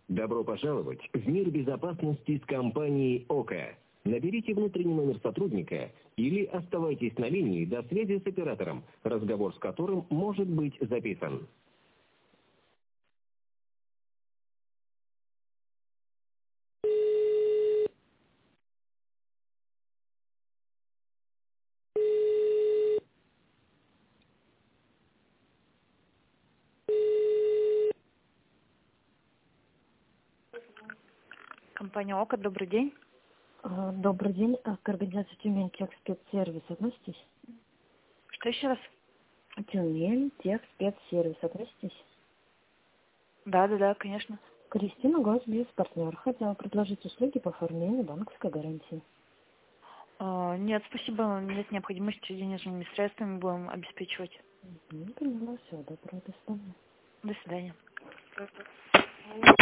Добро пожаловать в мир безопасности с компанией ОКО. Наберите внутренний номер сотрудника или оставайтесь на линии до связи с оператором, разговор с которым может быть записан. Компания ОКО, добрый день. Добрый день. К организации Тюмень Техспецсервис относитесь? Что еще раз? Тюмень Техспецсервис относитесь? Да, конечно. Кристина Госбиз, партнер. Хотела предложить услуги по оформлению банковской гарантии. Нет, спасибо, нет необходимости денежными средствами будем обеспечивать. Поняла, все, добро, до свидания. До свидания.